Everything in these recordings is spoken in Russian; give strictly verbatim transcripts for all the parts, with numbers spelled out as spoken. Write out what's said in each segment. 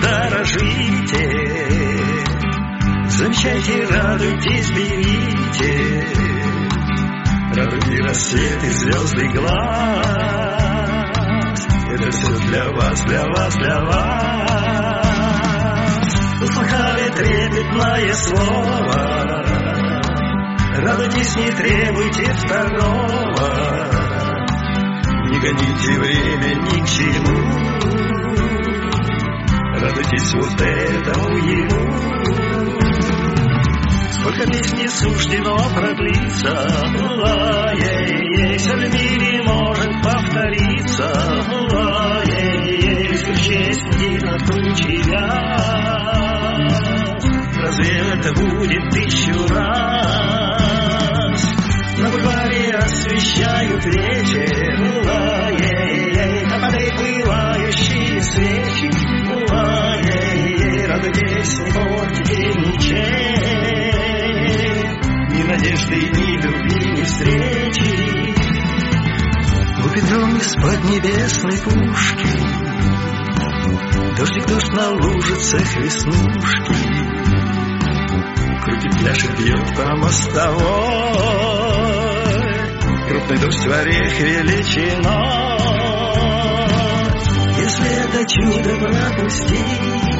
дорожите, замечайте, радуйтесь, берите, радуги рассветы, звезды глаз. Это все для вас, для вас, для вас. Услыхали трепетное слово, радуйтесь, не требуйте второго, не гоните время ни к чему, радуйтесь вот этому ему. Сколько песни суждено продлиться, ла-ей-ей, все в мире может повториться, ла-ей-ей, исключаясь над кручей вяз. Разве это будет тысячу раз? На бульваре освещают вечер, ла-ей-ей, тополей пылающие свечи, ла-ей-ей, радуйтесь, не портите ничем, ни надежды, ни любви, ни встречи. Лупит гром из-под небесной пушки, дождик, дождь на лужицах веснушки, крутит, пляшет, бьет по мостовой, крупный дождь в орех величиной. Если это чудо пропустить,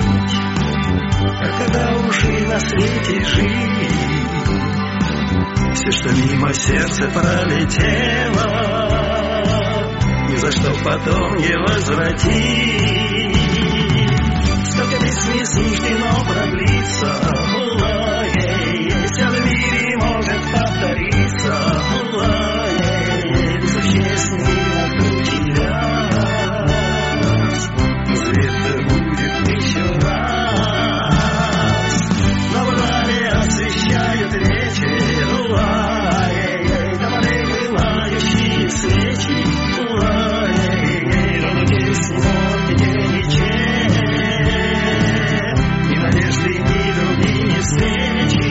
а когда уже на свете жить, все, что мимо сердца пролетело, ни за что потом не возвратить. Столько песни суждено продлиться, ла-ей-ей, все в мире может повториться, ла-ей-ей, существенный открутий вяз. Свет будет еще раз, на бульваре освещают вечер, ла-ей-ей, тополей пылающие свечи, ла-ей-ей, радуйтесь, не портите ничем, ни надежды, ни любви, ни встречи.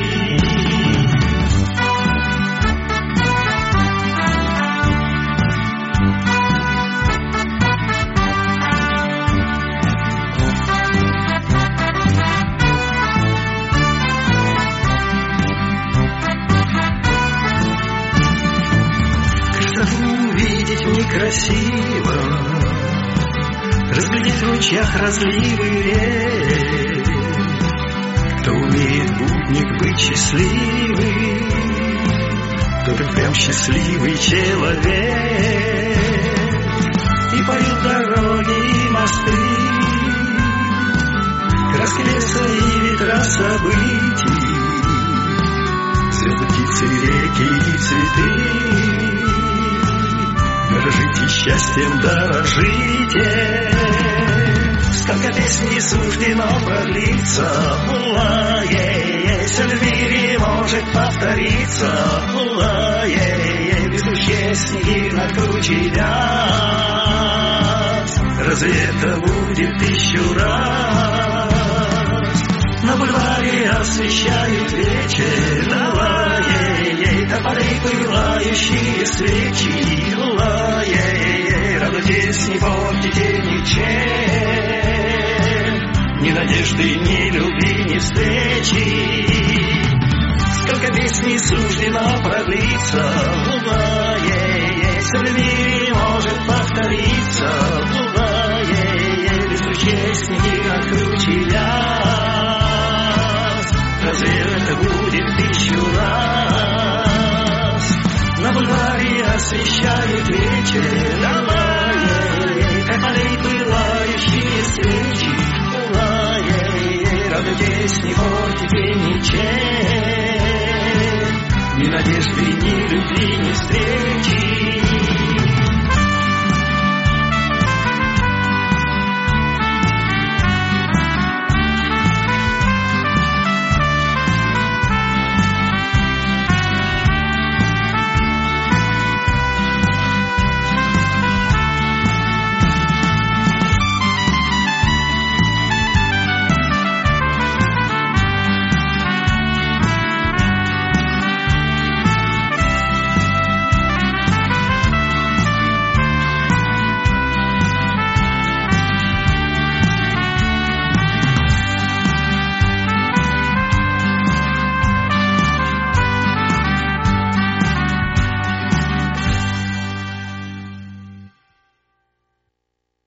Красоту увидеть некрасиво, разглядеть в лучах разливы рек. Кто умеет, путник, быть счастливым, тот и прям счастливый человек. И поют дороги и мосты, краски леса и ветра событий, звезды, птицы, реки и цветы. Дорожите счастьем, дорожите. Сколько песней суждено продлиться, ла-ей-ей, все в мире может повториться, ла-ей-ей, везущие снеги над кручей вяз. Разве это будет тысячу раз? На бульваре освещают вечер, ла-ей-ей, тополей пылающие свечи, ла-ей-ей, радуйтесь, не портите ничем, ни надежды, ни любви, ни встречи. Сколько песней суждено продлиться, ла-ей-ей, все в мире может повториться, ла-ей-ей, везучие снеги от кручей вяз. Разве это будет тысячу раз? На бульваре освещают вечер, ла-ей-ей, тополей пылающие свечи, ла-ей-ей, радуйтесь, не портите ничем, ни надежды, ни любви, ни встречи.